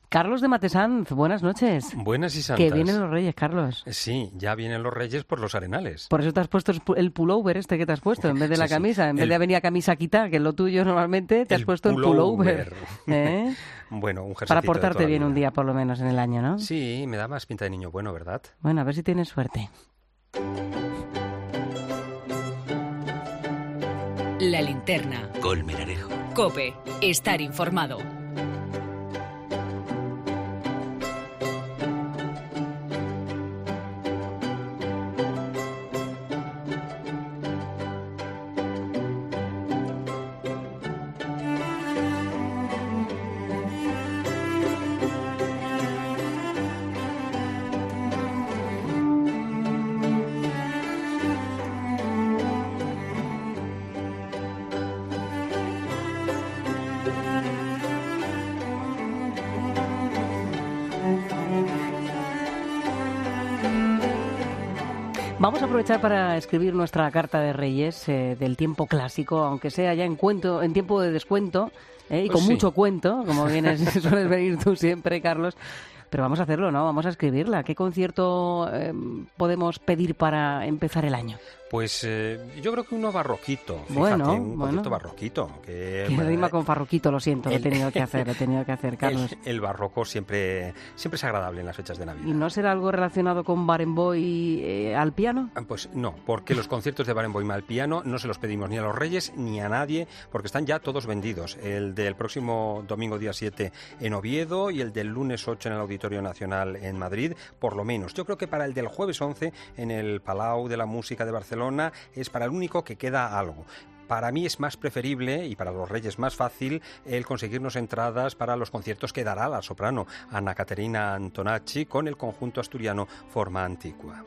Carlos de Matesanz, buenas noches. Buenas y santas. Que vienen los Reyes, Carlos. Sí, ya vienen los Reyes por los Arenales. Por eso te has puesto el pullover que te has puesto, en vez de la camisa. En vez de venir a camisa quitar, que es lo tuyo normalmente, te has puesto el pullover. ¿Eh? Bueno, un jerseycito para portarte bien un día, por lo menos, en el año, ¿no? Sí, me da más pinta de niño bueno, ¿verdad? Bueno, a ver si tienes suerte. La linterna. Colmenarejo. COPE. Estar informado. Vamos a aprovechar para escribir nuestra carta de Reyes del tiempo clásico, aunque sea ya en tiempo de descuento y con mucho cuento, como sueles venir tú siempre, Carlos. Pero vamos a hacerlo, ¿no? Vamos a escribirla. ¿Qué concierto podemos pedir para empezar el año? Pues yo creo que uno barroquito. Fíjate, bueno, un concierto barroquito. Que rima con farroquito, lo siento, lo he tenido que hacer, Carlos. El barroco siempre es agradable en las fechas de Navidad. ¿Y no será algo relacionado con Barenboim al piano? Pues no, porque los conciertos de Barenboim al piano no se los pedimos ni a los Reyes ni a nadie, porque están ya todos vendidos. El del próximo domingo día 7 en Oviedo y el del lunes 8 en el Auditorio Nacional en Madrid, por lo menos. Yo creo que para el del jueves 11 en el Palau de la Música de Barcelona es para el único que queda algo. Para mí es más preferible, y para los Reyes más fácil, el conseguirnos entradas para los conciertos que dará la soprano Anna Caterina Antonacci con el conjunto asturiano Forma Antigua.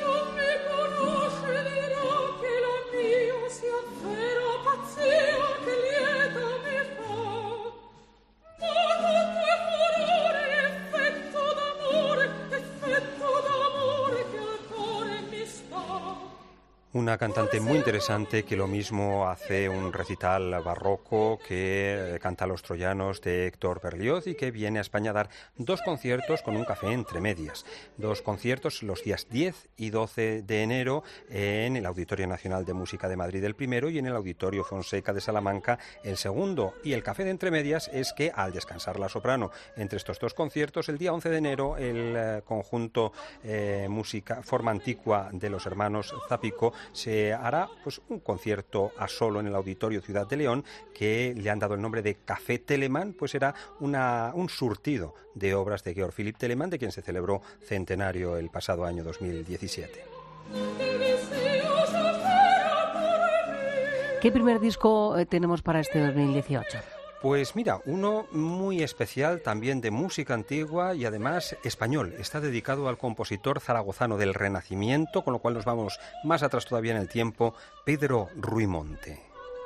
Una cantante muy interesante que lo mismo hace un recital barroco que canta Los Troyanos de Héctor Berlioz y que viene a España a dar 2 conciertos con un café entre medias. 2 conciertos los días 10 y 12 de enero en el Auditorio Nacional de Música de Madrid el primero y en el Auditorio Fonseca de Salamanca el segundo. Y el café de entre medias es que al descansar la soprano entre estos 2 conciertos, el día 11 de enero el conjunto música Forma Antigua de los hermanos Zapico se hará pues un concierto a solo en el Auditorio Ciudad de León, que le han dado el nombre de Café Telemann, pues será un surtido de obras de Georg Philipp Telemann, de quien se celebró centenario el pasado año 2017. ¿Qué primer disco tenemos para este 2018? Pues mira, uno muy especial también de música antigua y además español. Está dedicado al compositor zaragozano del Renacimiento, con lo cual nos vamos más atrás todavía en el tiempo, Pedro Ruimonte.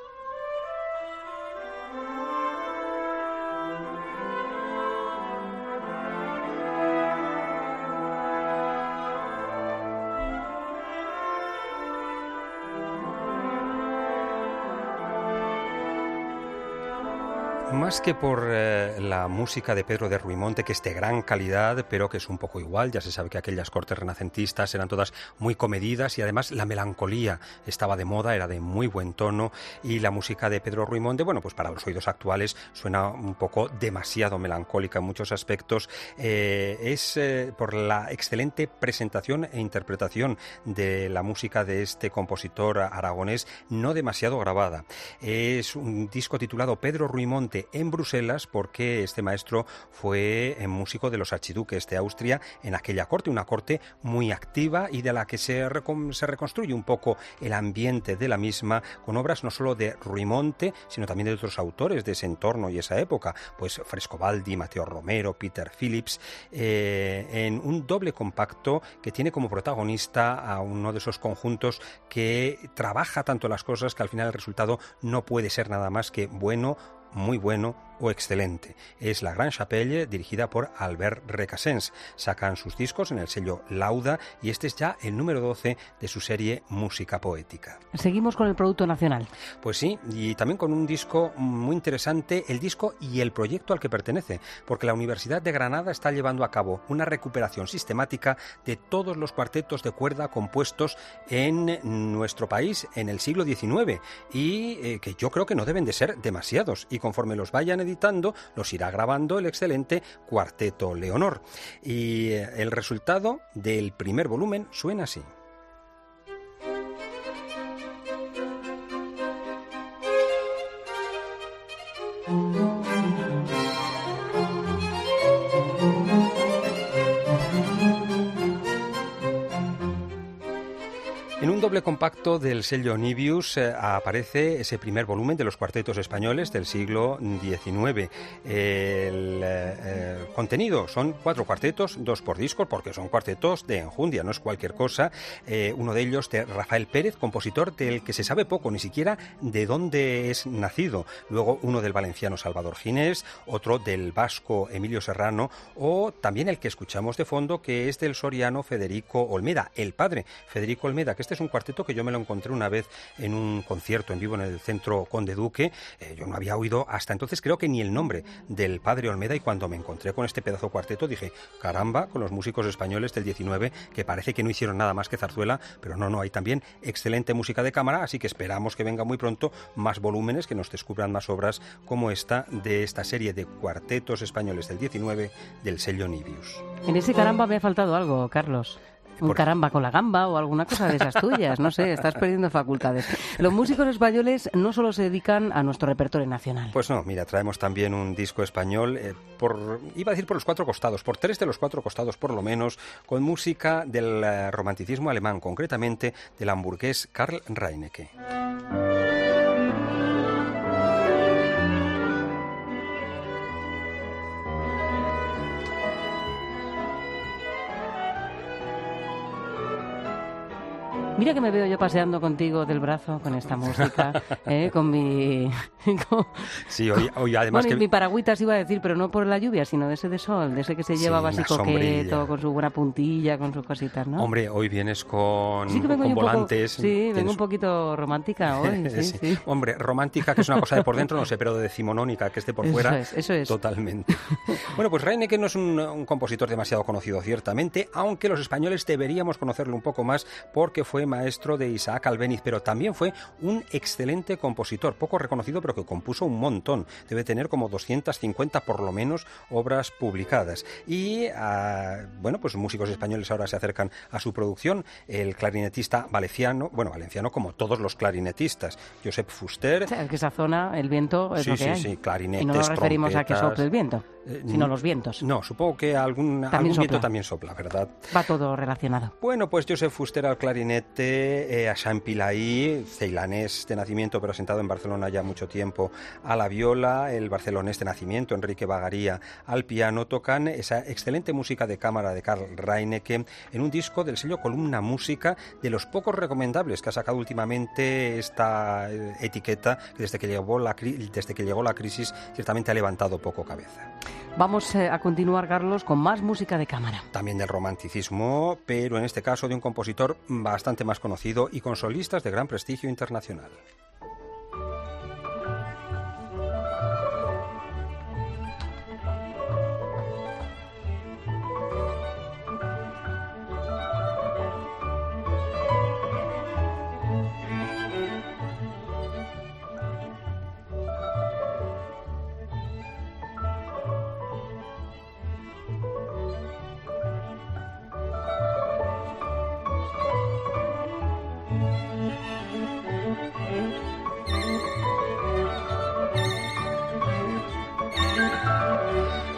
Más que por la música de Pedro de Ruimonte, que es de gran calidad, pero que es un poco igual, ya se sabe que aquellas cortes renacentistas eran todas muy comedidas y además la melancolía estaba de moda, era de muy buen tono, y la música de Pedro Ruimonte, bueno, pues para los oídos actuales suena un poco demasiado melancólica en muchos aspectos. Es por la excelente presentación e interpretación de la música de este compositor aragonés, no demasiado grabada. Es un disco titulado Pedro Ruimonte en Bruselas, porque este maestro fue músico de los archiduques de Austria en aquella corte, una corte muy activa y de la que se reconstruye un poco el ambiente de la misma, con obras no solo de Ruimonte, sino también de otros autores de ese entorno y esa época, pues Frescobaldi, Mateo Romero, Peter Phillips, en un doble compacto que tiene como protagonista a uno de esos conjuntos que trabaja tanto las cosas que al final el resultado no puede ser nada más que bueno, muy bueno, o excelente. Es la Gran Chapelle, dirigida por Albert Recasens. Sacan sus discos en el sello Lauda y este es ya el número 12 de su serie Música Poética. Seguimos con el producto nacional. Pues sí, y también con un disco muy interesante, el disco y el proyecto al que pertenece, porque la Universidad de Granada está llevando a cabo una recuperación sistemática de todos los cuartetos de cuerda compuestos en nuestro país en el siglo XIX y que yo creo que no deben de ser demasiados, y conforme los vayan editando los irá grabando el excelente Cuarteto Leonor. Y el resultado del primer volumen suena así. En un doble compacto del sello Nibius aparece ese primer volumen de los cuartetos españoles del siglo XIX. El contenido son 4 cuartetos, 2 por disco, porque son cuartetos de enjundia, no es cualquier cosa. Uno de ellos de Rafael Pérez, compositor del que se sabe poco, ni siquiera de dónde es nacido. Luego uno del valenciano Salvador Ginés, otro del vasco Emilio Serrano, o también el que escuchamos de fondo, que es del soriano Federico Olmeda, el padre Federico Olmeda, que este es un cuarteto que yo me lo encontré una vez en un concierto en vivo en el Centro Conde Duque. Yo no había oído hasta entonces, creo que ni el nombre del padre Olmeda, y cuando me encontré con este pedazo cuarteto dije, caramba, con los músicos españoles del 19, que parece que no hicieron nada más que zarzuela, pero no, hay también excelente música de cámara, así que esperamos que venga muy pronto más volúmenes, que nos descubran más obras como esta, de esta serie de cuartetos españoles del 19 del sello Nibius. En ese caramba me ha faltado algo, Carlos. Un caramba con la gamba o alguna cosa de esas tuyas, no sé, estás perdiendo facultades. Los músicos españoles no solo se dedican a nuestro repertorio nacional. Pues no, mira, traemos también un disco español, iba a decir por los 4 costados, por 3 de los 4 costados por lo menos, con música del romanticismo alemán, concretamente del hamburgués Karl Reinecke. Mira que me veo yo paseando contigo del brazo con esta música, con mi... Sí, hoy además bueno, mi paragüitas iba a decir, pero no por la lluvia, sino de ese de sol, de ese que se lleva así coqueto, con su buena puntilla, con sus cositas, ¿no? Hombre, hoy vienes con volantes. Vengo un poquito romántica hoy, sí. Hombre, romántica, que es una cosa de por dentro, no sé, pero decimonónica, que es de por fuera, eso es. Totalmente. Bueno, pues Reinecke no es un compositor demasiado conocido, ciertamente, aunque los españoles deberíamos conocerlo un poco más, porque fue maestro de Isaac Albéniz, pero también fue un excelente compositor, poco reconocido, pero que compuso un montón. Debe tener como 250 por lo menos obras publicadas. Y bueno, pues músicos españoles ahora se acercan a su producción. El clarinetista valenciano como todos los clarinetistas, Josep Fuster. O sea, que esa zona, el viento es lo que hay. Sí, clarinetes, y no nos referimos trompetas, a que sople el viento, sino los vientos. No, supongo que algún viento también sopla, ¿verdad? Va todo relacionado. Bueno, pues Josep Fuster al clarinete, a Jean Pilaí, ceilanés de nacimiento pero asentado en Barcelona ya mucho tiempo, a la viola, el barcelonés de nacimiento, Enrique Bagaría, al piano, tocan esa excelente música de cámara de Karl Reinecke en un disco del sello Columna Música, de los pocos recomendables que ha sacado últimamente esta etiqueta, que desde que llegó la crisis ciertamente ha levantado poco cabeza. Vamos a continuar, Carlos, con más música de cámara. También del romanticismo, pero en este caso de un compositor bastante más conocido y con solistas de gran prestigio internacional.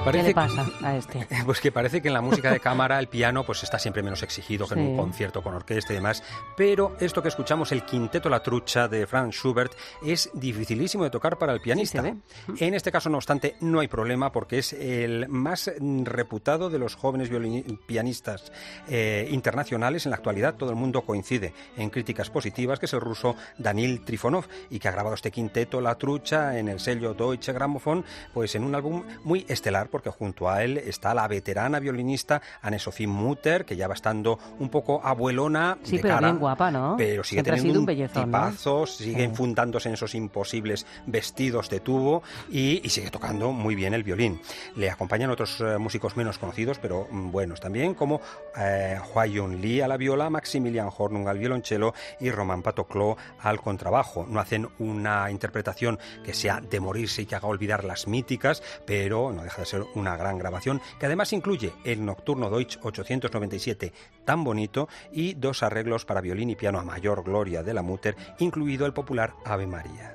Parece, ¿qué le pasa a este? Pues que parece que en la música de cámara el piano pues está siempre menos exigido que en un concierto con orquesta y demás, pero esto que escuchamos, el Quinteto La Trucha de Franz Schubert, es dificilísimo de tocar para el pianista. Sí, se ve. En este caso, no obstante, no hay problema porque es el más reputado de los jóvenes pianistas internacionales en la actualidad. Todo el mundo coincide en críticas positivas, que es el ruso Danil Trifonov, y que ha grabado este Quinteto La Trucha en el sello Deutsche Grammophon, pues en un álbum muy estelar, porque junto a él está la veterana violinista Anne-Sophie Mutter, que ya va estando un poco abuelona sí, de pero cara, bien guapa, ¿no? pero sigue Siempre teniendo un bellezón, tipazo, ¿no? sigue infundándose en esos imposibles vestidos de tubo y sigue tocando muy bien el violín. Le acompañan otros músicos menos conocidos, pero buenos también, como Hua Yun Lee a la viola, Maximilian Hornung al violonchelo y Roman Patoclo al contrabajo. No hacen una interpretación que sea de morirse y que haga olvidar las míticas, pero no deja de ser una gran grabación, que además incluye el Nocturno Deutsch 897, tan bonito, y 2 arreglos para violín y piano a mayor gloria de la Mutter, incluido el popular Ave María.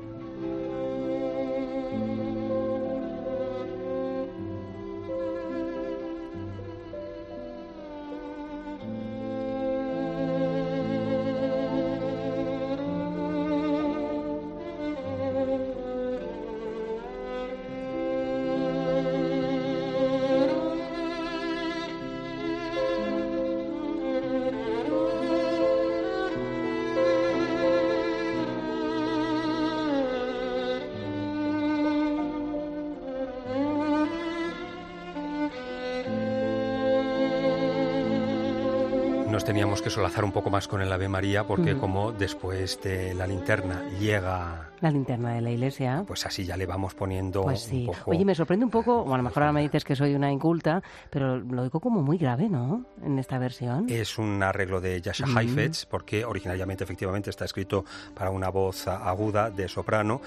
Nos teníamos que solazar un poco más con el Ave María porque como después de la linterna llega... La linterna de la iglesia. Pues así ya le vamos poniendo pues sí. un poco... Oye, me sorprende un poco, bueno, a lo mejor ahora me dices que soy una inculta, pero lo digo como muy grave, ¿no? En esta versión. Es un arreglo de Jascha Heifetz, porque originariamente efectivamente está escrito para una voz aguda de soprano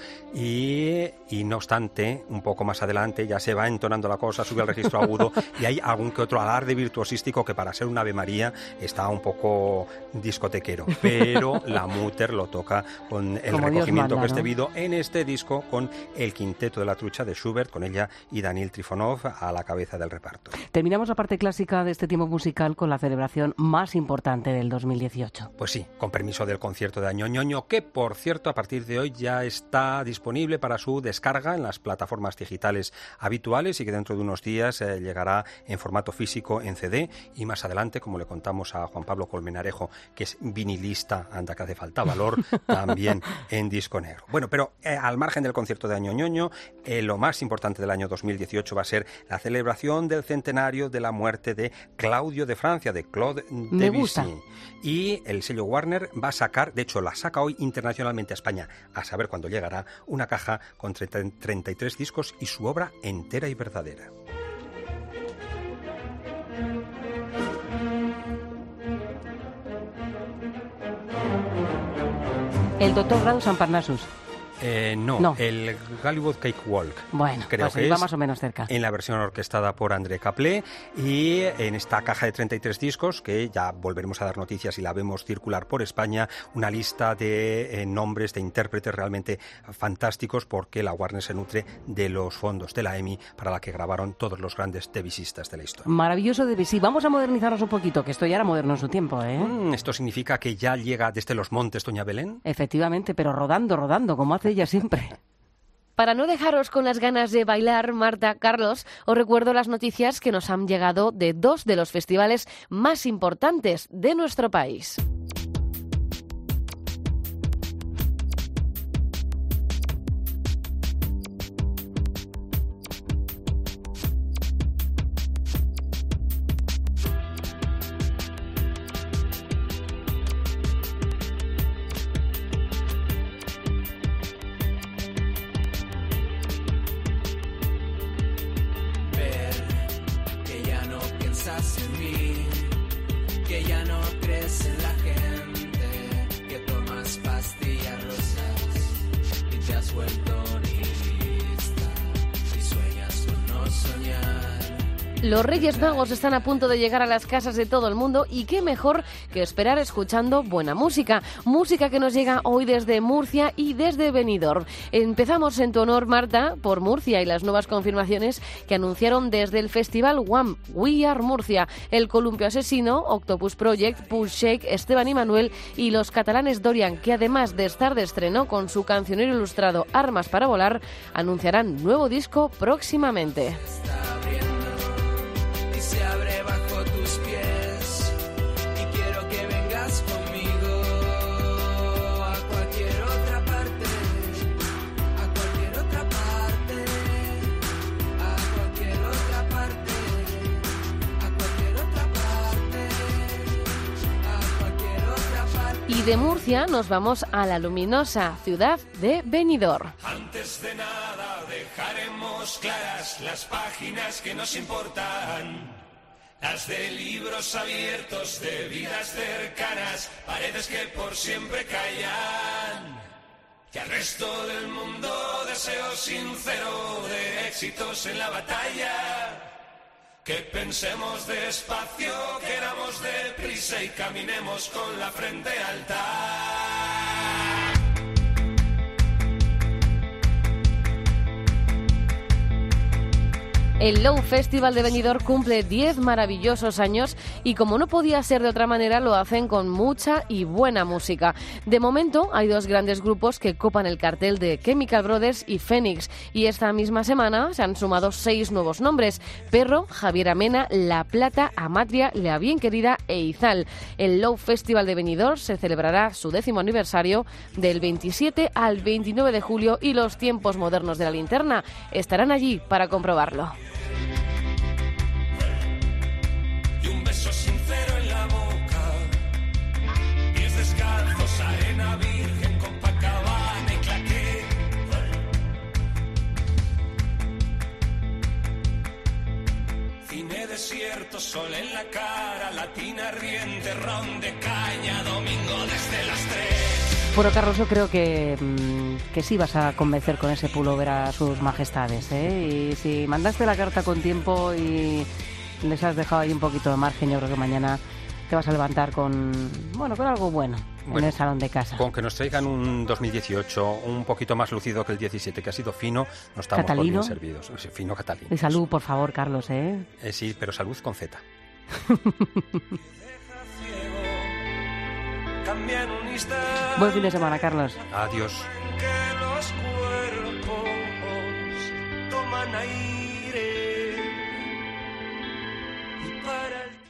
y no obstante, un poco más adelante ya se va entonando la cosa, sube al registro agudo y hay algún que otro alarde virtuosístico que para ser un Ave María está un poco discotequero, pero la Mutter lo toca con el como recogimiento que es ¿no? debido en este disco con el Quinteto de la Trucha de Schubert, con ella y Danil Trifonov a la cabeza del reparto. Terminamos la parte clásica de este tiempo musical con la celebración más importante del 2018. Pues sí, con permiso del concierto de Año Ñoño, que por cierto a partir de hoy ya está disponible para su descarga en las plataformas digitales habituales y que dentro de unos días llegará en formato físico en CD y más adelante, como le contamos a Juan Pablo Colmenarejo, que es vinilista, anda que hace falta valor, también en disco negro. Bueno, pero al margen del concierto de Año Ñoño, lo más importante del año 2018 va a ser la celebración del centenario de la muerte de Claudio de Francia, de Claude Debussy. Y el sello Warner va a sacar, de hecho la saca hoy internacionalmente a España, a saber cuándo llegará, una caja con 33 discos y su obra entera y verdadera. El doctor Grado San Parnassus. No, el Hollywood Cakewalk. Bueno, creo pues que va es, más o menos cerca. En la versión orquestada por André Caplé y en esta caja de 33 discos, que ya volveremos a dar noticias y la vemos circular por España, una lista de nombres de intérpretes realmente fantásticos, porque la Warner se nutre de los fondos de la EMI para la que grabaron todos los grandes debussistas de la historia. Maravilloso Debussy. Vamos a modernizarnos un poquito, que esto ya era moderno en su tiempo, ¿eh? ¿Esto significa que ya llega desde los montes Doña Belén? Efectivamente, pero rodando, como hace ella siempre. Para no dejaros con las ganas de bailar, Marta, Carlos, os recuerdo las noticias que nos han llegado de 2 de los festivales más importantes de nuestro país. En mí, que ya no crees en la gente, que tomas pastillas rosas y te has vuelto nihilista y sueñas con no soñar. Los Reyes Magos están a punto de llegar a las casas de todo el mundo y qué mejor que esperar escuchando buena música. Música que nos llega hoy desde Murcia y desde Benidorm. Empezamos en tu honor, Marta, por Murcia y las nuevas confirmaciones que anunciaron desde el festival Wham! We Are Murcia, el Columpio Asesino, Octopus Project, Push Shake, Esteban y Manuel y los catalanes Dorian, que además de estar de estreno con su cancionero ilustrado Armas para Volar, anunciarán nuevo disco próximamente. Se abre bajo tus pies y quiero que vengas conmigo a cualquier otra parte, a cualquier otra parte, a cualquier otra parte, a cualquier otra parte, a cualquier otra parte. Y de Murcia nos vamos a la luminosa ciudad de Benidorm. Antes de nada dejaremos claras las páginas que nos importan. Las de libros abiertos, de vidas cercanas, paredes que por siempre callan. Y al resto del mundo deseo sincero de éxitos en la batalla. Que pensemos despacio, queramos deprisa y caminemos con la frente alta. El Low Festival de Benidorm cumple 10 maravillosos años y como no podía ser de otra manera lo hacen con mucha y buena música. De momento hay dos grandes grupos que copan el cartel de Chemical Brothers y Phoenix y esta misma semana se han sumado 6 nuevos nombres: Perro, Javier Amena, La Plata, Amatria, La Bien Querida e Izal. El Low Festival de Benidorm se celebrará su 10º aniversario del 27 al 29 de julio y los tiempos modernos de la linterna estarán allí para comprobarlo. Sincero en la boca, pies descalzos, arena virgen, Copacabana y claqué. Cine desierto, sol en la cara, latina riente, ron de caña, domingo desde las 3. Bueno, Carlos, yo creo que sí vas a convencer con ese pullover a sus majestades, ¿eh? Y si mandaste la carta con tiempo y les has dejado ahí un poquito de margen, yo creo que mañana te vas a levantar con algo bueno en el salón de casa. Con que nos traigan un 2018 un poquito más lucido que el 17, que ha sido fino, no estamos por bien servidos. Sí, fino catalino. Y salud, por favor, Carlos, ¿eh? Sí, pero salud con Z. Buen fin de semana, Carlos. Adiós. Que los cuerpos toman aire y para el